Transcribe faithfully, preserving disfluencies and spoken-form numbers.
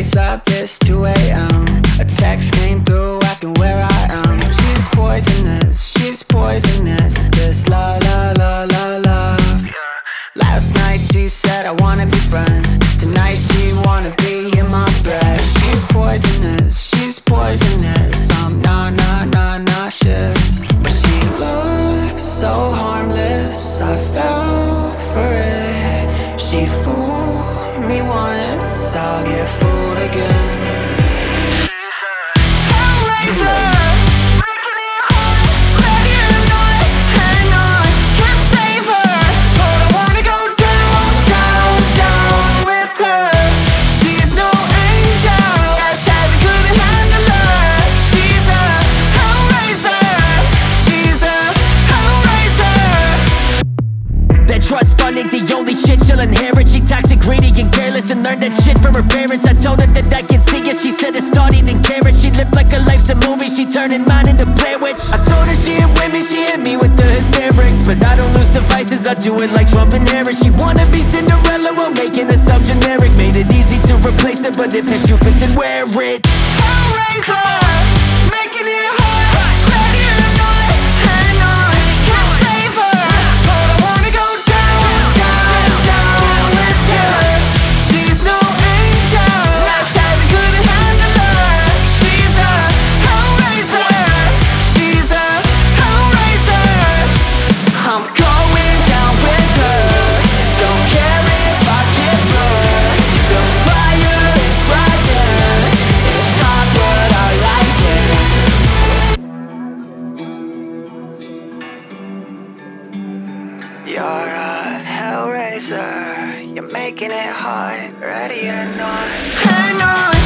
ice up, it's two A M A text came through asking where I am. She's poisonous, she's poisonous. Is this la la la la la? Last night she said I wanna be friends. Tonight she wanna be in my bed. She's poisonous, she's poisonous. I'm nah nah nah nauseous, but she looks so harmless. I fell for it. She fooled me once, I'll get fooled again. Hellraiser. Trust funding, the only shit she'll inherit. She toxic, greedy, and careless, and learned that shit from her parents. I told her that I can see it, she said it started in carrots. She lived like her life's a movie, she turning mine into Blair Witch. I told her she hit with me, she hit me with the hysterics, but I don't lose devices, I do it like Trump and Harris. She wanna be Cinderella while making herself generic. Made it easy to replace it, but if the shoe fit, then wear it. Hellraiser, making it hard. Ready or not, hang on, can't save her. You're a hellraiser, you're making it hot, ready or not. Hang on!